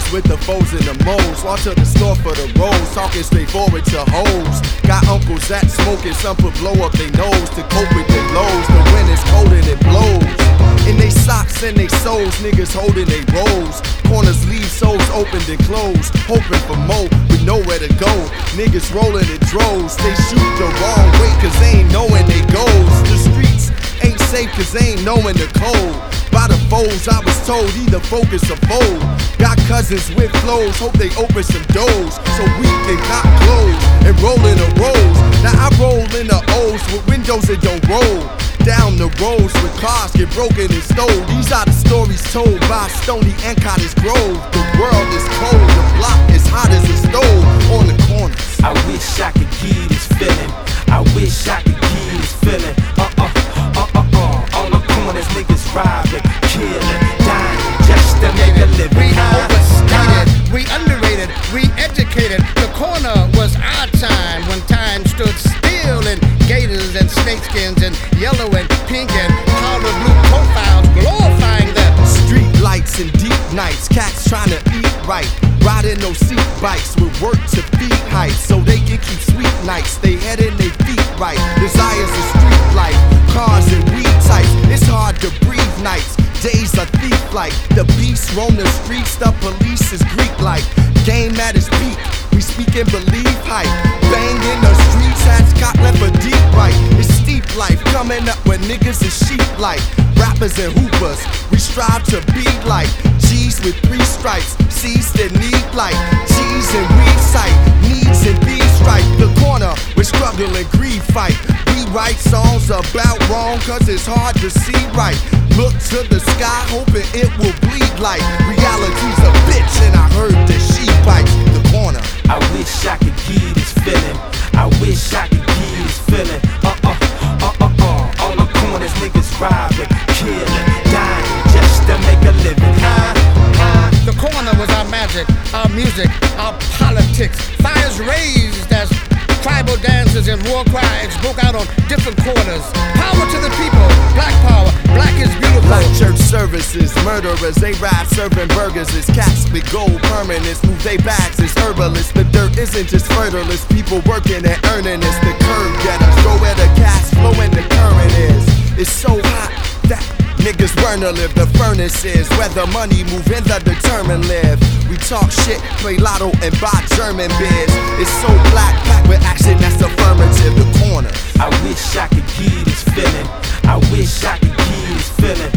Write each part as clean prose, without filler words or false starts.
was with the foes and the moles. Walk to the store for the rolls, talking straightforward to hoes. Got uncles that smoking, some put blow up their nose to cope with their lows. The wind is cold and it blows. In they socks and they soles, niggas holding they rolls. Corners leave souls opened and closed, hoping for more with nowhere to go. Niggas rolling in droves, they shoot the wrong way cause they ain't knowing they goes. The streets ain't safe cause they ain't knowing the code. By the foes I was told either focus or fold. Got cousins with flows, hope they open some doors so we can cop clothes and roll in the rolls. Now I roll in the O's with windows that don't roll. Down the roads where cars get broken and stole. These are the stories told by Stony and Cottage Grove. The world is cold, the block is hot as a stove on the corners. I wish I could give this feeling. I wish I could give this feeling. On the corners, niggas robbing, killing, dying, just to make a living. We overstated, we underrated, we educated. The corner was our time when time stood still in gators and snakeskins and yellow and pink and powder blue profiles glorifying the street lights and deep nights. Cats trying to eat right, riding those seat bikes with work to feed heights so they can keep sweet nights. They head in their feet right. Desires of street life, cars and weed types. It's hard to breathe nights. Days are thief-like. The beast roam the streets. The police is Greek-like. Game at its peak. We speak and believe hype. Bang in the streets. Hats got left for deep right. It's steep life. Coming up where niggas is sheep like. Rappers and hoopers. We strive to be like G's with 3 stripes. C's that need like G's and weed sight. Needs and bees right. The corner with struggle and greed fight. We write songs about wrong cause it's hard to see right. Look to the sky hoping it will bleed like reality's a bitch and I heard that she bites the corner. I wish I could give this feeling. I wish I could give this feeling. On the corners, niggas robbing, killing, dying, just to make a living. The corner was our magic, our music, our politics. Fires raised as tribal dances and war cries broke out on different corners. Power to the people, black power, black is beautiful. Like church services, murderers, they ride serving burgers. It's cats with gold permanents, move they bags, it's herbalists. The dirt isn't just fertile, it's people working and earning. It's the curb getters, go where the cash flow and the current is. It's so hot that niggas burn to live. The furnace is where the money move and the determined live. We talk shit, play lotto and buy German beers. It's so black, packed with action that's affirmative. The corner. I wish I could give this feeling. I wish I could give this feeling.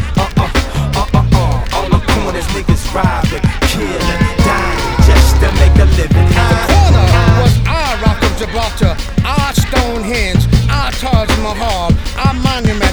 On the corners, niggas robbing, killing, dying, just to make a living. The corner was our Rock of Gibraltar, our Stonehenge, our Taj Mahal, our monument.